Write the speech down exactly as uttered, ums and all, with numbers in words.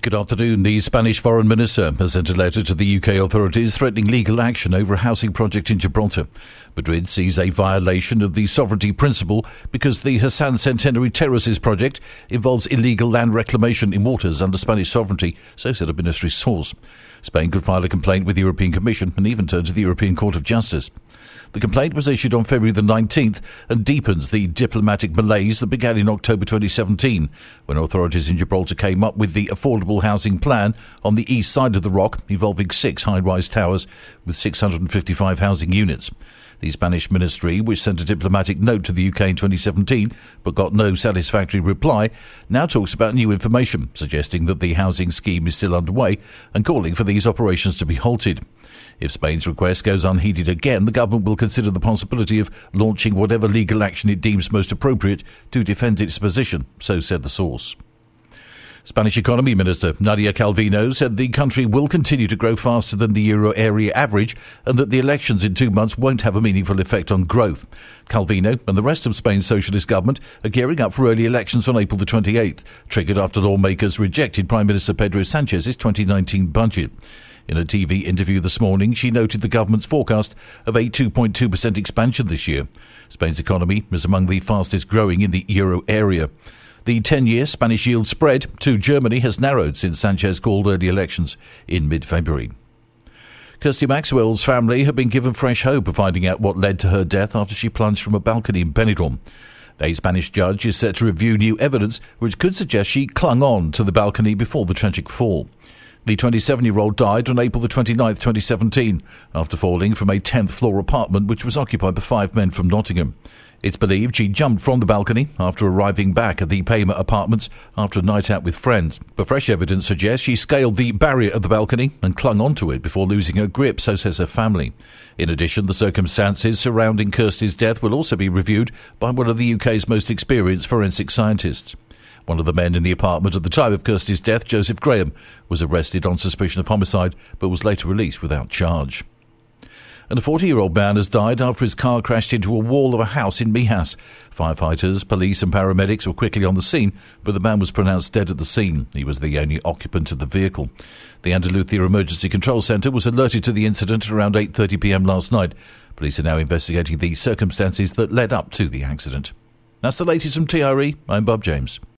Good afternoon. The Spanish Foreign Minister has sent a letter to the U K authorities threatening legal action over a housing project in Gibraltar. Madrid sees a violation of the sovereignty principle because the Hassan Centenary Terraces project involves illegal land reclamation in waters under Spanish sovereignty, so said a ministry source. Spain could file a complaint with the European Commission and even turn to the European Court of Justice. The complaint was issued on February the nineteenth and deepens the diplomatic malaise that began in October twenty seventeen, when authorities in Gibraltar came up with the affordable housing plan on the east side of the rock, involving six high-rise towers with six hundred fifty-five housing units. The Spanish ministry, which sent a diplomatic note to the U K in twenty seventeen but got no satisfactory reply, now talks about new information, suggesting that the housing scheme is still underway and calling for these operations to be halted. If Spain's request goes unheeded again, the government will consider the possibility of launching whatever legal action it deems most appropriate to defend its position, so said the source. Spanish Economy Minister Nadia Calvino said the country will continue to grow faster than the euro area average and that the elections in two months won't have a meaningful effect on growth. Calvino and the rest of Spain's socialist government are gearing up for early elections on April the twenty-eighth, triggered after lawmakers rejected Prime Minister Pedro Sanchez's twenty nineteen budget. In a T V interview this morning, she noted the government's forecast of a two point two percent expansion this year. Spain's economy is among the fastest growing in the euro area. The ten-year Spanish yield spread to Germany has narrowed since Sanchez called early elections in mid-February. Kirsty Maxwell's family have been given fresh hope of finding out what led to her death after she plunged from a balcony in Benidorm. A Spanish judge is set to review new evidence which could suggest she clung on to the balcony before the tragic fall. The twenty-seven-year-old died on April the twenty-ninth, twenty seventeen, after falling from a tenth-floor apartment which was occupied by five men from Nottingham. It's believed she jumped from the balcony after arriving back at the Paymer apartments after a night out with friends. But fresh evidence suggests she scaled the barrier of the balcony and clung onto it before losing her grip, so says her family. In addition, the circumstances surrounding Kirsty's death will also be reviewed by one of the U K's most experienced forensic scientists. One of the men in the apartment at the time of Kirsty's death, Joseph Graham, was arrested on suspicion of homicide but was later released without charge. And a forty-year-old man has died after his car crashed into a wall of a house in Mijas. Firefighters, police and paramedics were quickly on the scene, but the man was pronounced dead at the scene. He was the only occupant of the vehicle. The Andalucía Emergency Control Centre was alerted to the incident at around eight thirty p m last night. Police are now investigating the circumstances that led up to the accident. That's the latest from T R E. I'm Bob James.